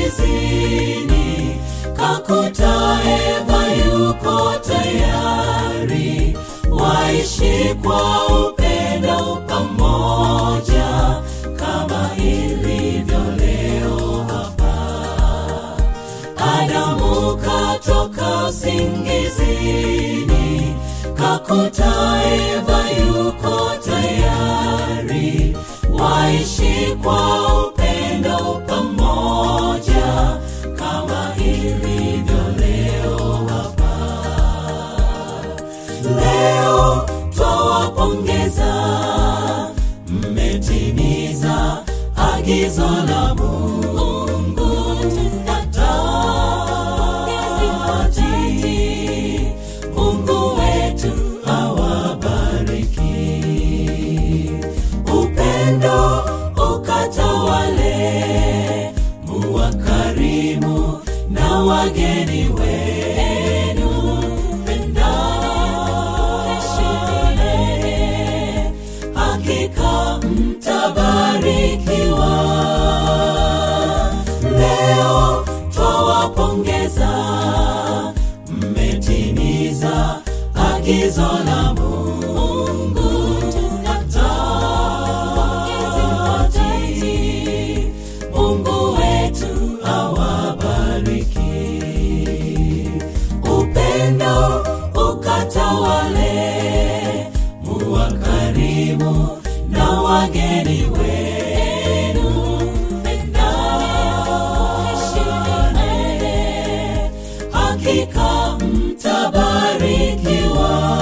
usingizini, kakuta Eva yuko tayari, waishi kwa upendo pamoja kama ilivyo leo hapa. Adamu katoka usingizini, kakuta Eva yuko tayari, waishi kwa upendo pamoja kama ilivyo leo hapa. Leo twawapongeza, mmetimiza agizo la Mungu. Mungu wetu awabariki. Upendo ukatawale, muwakarimu na wageni wenu. Pendane, hakika mtabarikiwa. Leo twawapongeza, mmetimiza agizo la Mungu. Mungu wetu awabariki. Upendo ukatawale, muwakarimu na wageni wenu. Pendane, hakika mtabarikiwa.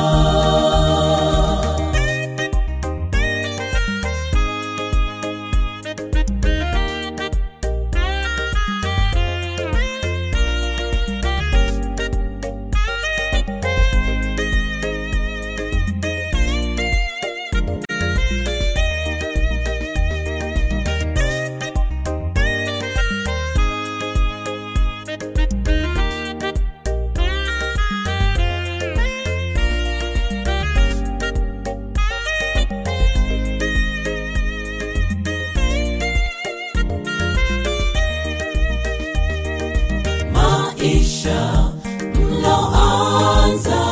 Maisha mloanza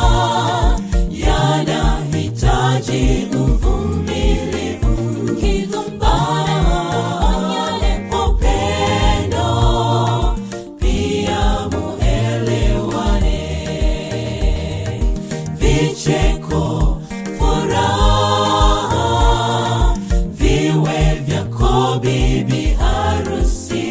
yanahitaji uvumilivu, kigombane kwa upendo, pia muelewane. Vicheko, furaha, viwe vyako bibi harusi.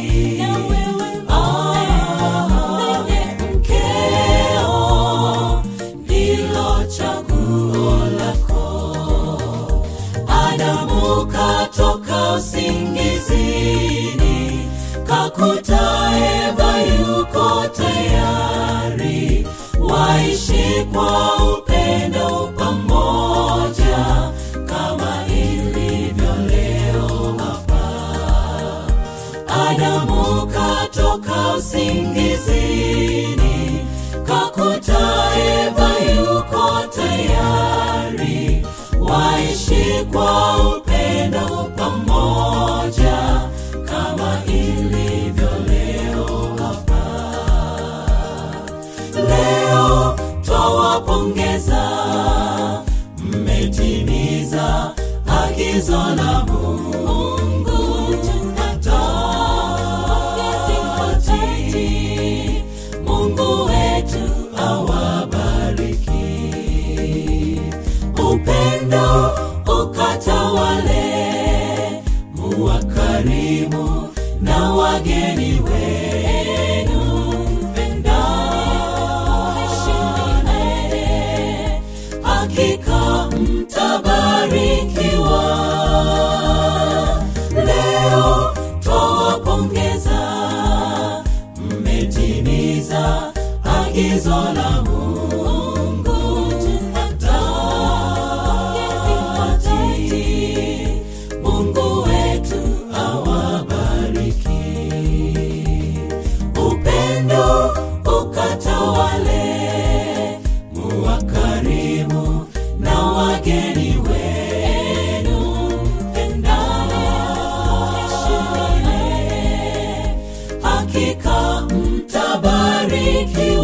Adamu katoka usingizini, kakuta Eva yuko tayari, waishi kwa upendo pamoja kama ilivyo leo hapa. Adamu katoka usingizini, kakuta Eva yuko tayari, waishi kwa upendo pamoja kama ilivyo leo hapa. Leo twawapongeza, mmetimiza agizo la Mungu. Mungu wetu awabariki. Upendo ukatawale, muwakarimu na wageni wenu. Pendane, hakika mtabarikiwa. Leo twawapongeza, mmetimiza agizo la Mungu. Mungu wetu awabariki. Upendo ukatawale, muwakarimu na wageni wenu. Pendane, hakika mtabarikiwa.